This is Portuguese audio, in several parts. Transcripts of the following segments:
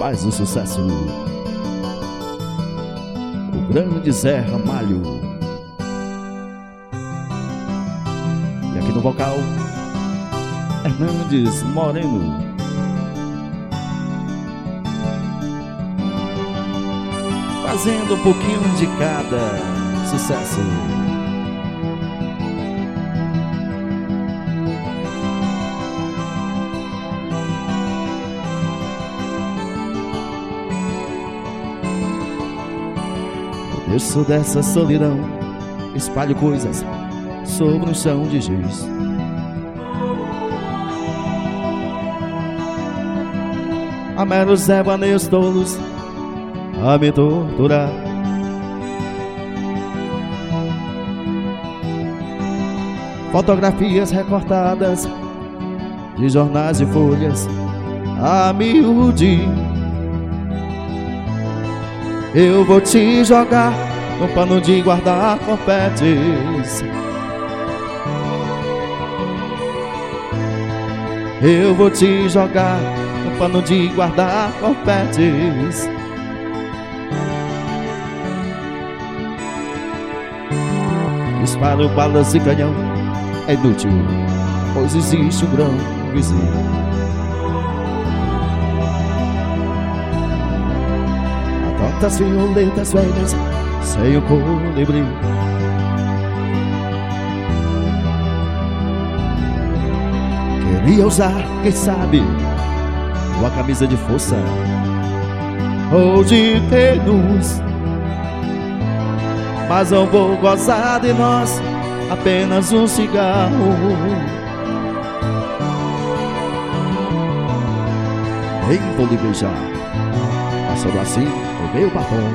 faz o sucesso. O grande Zé Ramalho. E aqui no vocal, Hernandes Moreno. Fazendo um pouquinho de cada sucesso. Desço dessa solidão, espalho coisas sobre um chão de giz. Há meros devaneios tolos a me torturar. Fotografias recortadas de jornais e folhas a miúde. Eu vou te jogar no pano de guardar confetes. Eu vou te jogar no pano de guardar confetes. Disparo balas e canhão é inútil, pois existe um grão vizinho. Tantas violetas velhas sem o colibri. Queria usar, quem sabe, uma camisa de força ou de tênis, mas não vou gozar de nós, apenas um cigarro. Nem vou lhe beijar, passando assim o meu batom.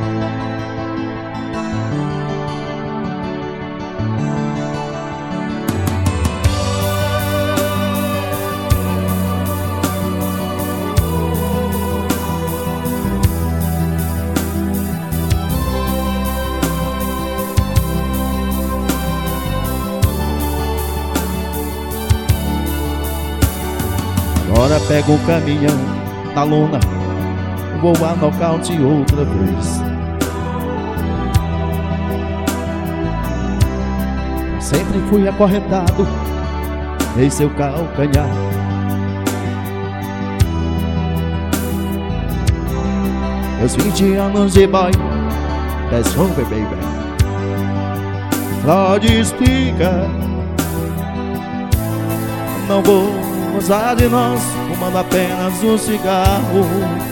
Agora pego o caminhão na lona, vou a nocaute outra vez. Sempre fui acorrentado em seu calcanhar. Meus 20 anos de boy, that's over, baby. Pode explicar, não vou gozar de nós, fumando apenas um cigarro.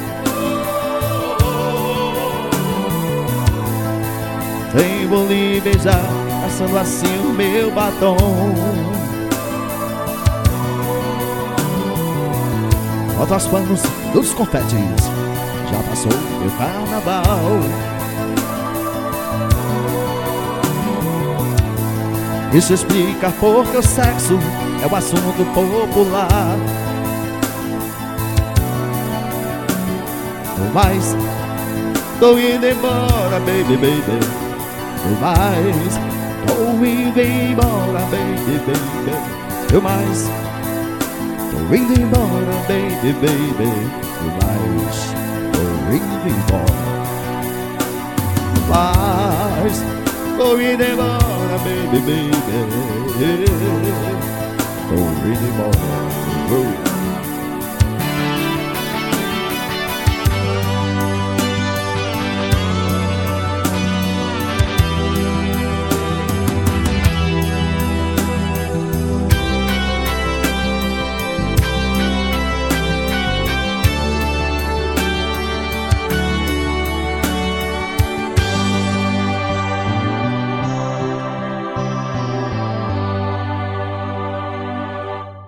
Nem vou lhe beijar, passando assim o meu batom. Bota os panos dos confetes, já passou meu carnaval. Isso explica porque o sexo é um assunto popular. No mais, tô indo embora, baby, baby. No mais, tô indo embora, baby, baby. No mais, tô indo embora, baby, baby. No mais, tô indo embora. No mais, tô indo embora, baby, baby. Tô indo embora.